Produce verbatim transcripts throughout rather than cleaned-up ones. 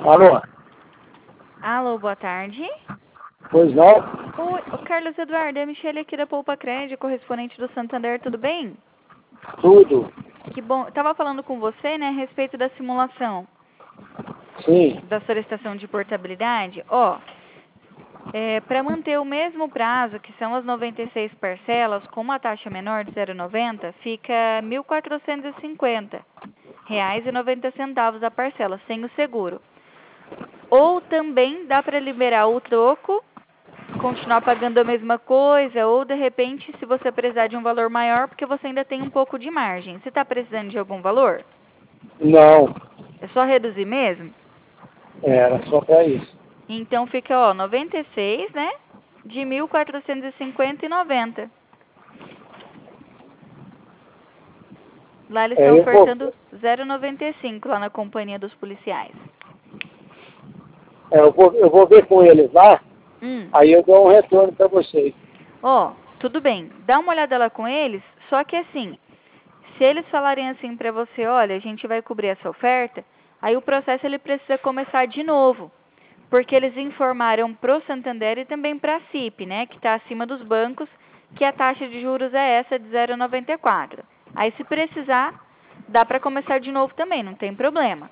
Alô? Alô, boa tarde. Pois não? Oi, ô, Carlos Eduardo, é a Michelle aqui da Poupa Crédito, correspondente do Santander, tudo bem? Tudo. Que bom. Eu tava falando com você, né, a respeito da simulação Sim. da solicitação de portabilidade. Ó, é, para manter o mesmo prazo, que são as noventa e seis parcelas, com uma taxa menor de zero vírgula noventa, fica mil quatrocentos e cinquenta reais e noventa centavos a parcela, sem o seguro. Ou também dá para liberar o troco, continuar pagando a mesma coisa, ou de repente, se você precisar de um valor maior, porque você ainda tem um pouco de margem. Você está precisando de algum valor? Não. É só reduzir mesmo? Era só pra isso. Então fica, ó, noventa e seis, né? De mil quatrocentos e cinquenta e noventa. Lá eles É, estão eu vou, ofertando zero vírgula noventa e cinco lá na companhia dos policiais. é, eu vou, eu vou ver com eles lá, Hum. aí eu dou um retorno pra vocês. Ó, tudo bem. Dá uma olhada lá com eles, só que assim, se eles falarem assim pra você, olha, a gente vai cobrir essa oferta, aí o processo ele precisa começar de novo. Porque eles informaram pro Santander e também pra C I P, né, que está acima dos bancos, que a taxa de juros é essa de zero vírgula noventa e quatro. Aí se precisar, dá para começar de novo também, não tem problema.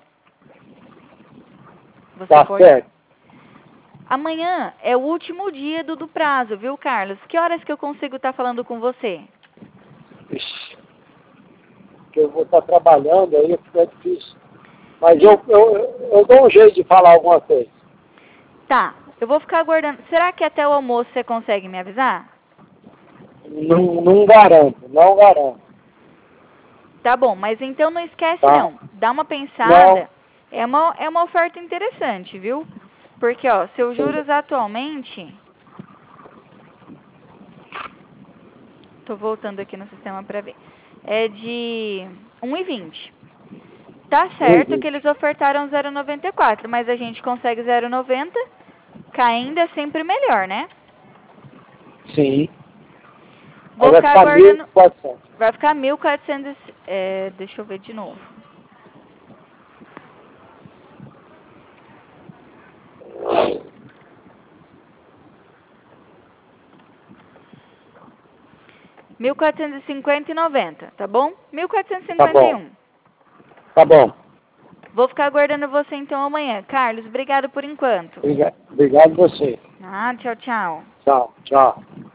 Você Tá pode. certo. Amanhã é o último dia do, do prazo, viu, Carlos? Que horas que eu consigo estar falando com você? Ixi, que eu vou estar trabalhando, aí fica difícil. Mas Sim. eu, eu, eu dou um jeito de falar alguma coisa. Tá, eu vou ficar aguardando. Será que até o almoço você consegue me avisar? Não, não garanto, não garanto. Tá bom, mas então não esquece Tá? não. Dá uma Não, pensada. É uma, é uma oferta interessante, viu? Porque, ó, seus sim. juros atualmente... Tô voltando aqui no sistema para ver. É de um e vinte. Tá certo que eles ofertaram zero vírgula noventa e quatro, mas a gente consegue zero vírgula noventa, caindo é sempre melhor, né? Sim. Aí Vou vai ficar ficar mil aguardando... e quatrocentos. Vai ficar mil e quatrocentos... É, deixa eu ver de novo. mil quatrocentos e cinquenta e noventa, tá bom? mil quatrocentos e Tá cinquenta e bom. um. Tá bom. Vou ficar aguardando você então amanhã. Carlos, obrigado por enquanto. Obrigado, obrigado você. Ah, tchau, tchau. Tchau, tchau.